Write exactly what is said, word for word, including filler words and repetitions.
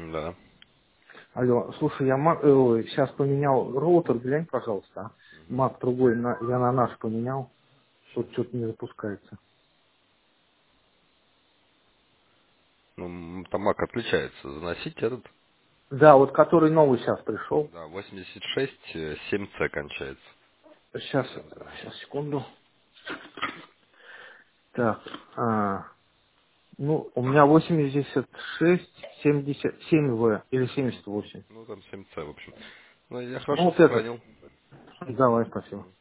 Да. Алло, слушай, я Мак, сейчас поменял роутер, глянь, пожалуйста. а. Мак другой, на, я на наш поменял. Сейчас. Тут что-то не запускается. Ну, м, там Mac отличается. Заносить этот. Да, вот который новый сейчас пришел. Да, восемьдесят шесть э, семь c кончается. Сейчас, сейчас, секунду. Так, а, ну, у меня восемьдесят шесть семьдесят семь в или семьдесят Мгм. восемь. Ну, там семь c в общем. Ну, я Ну, хорошо вот этот. сохранил. Давай, спасибо.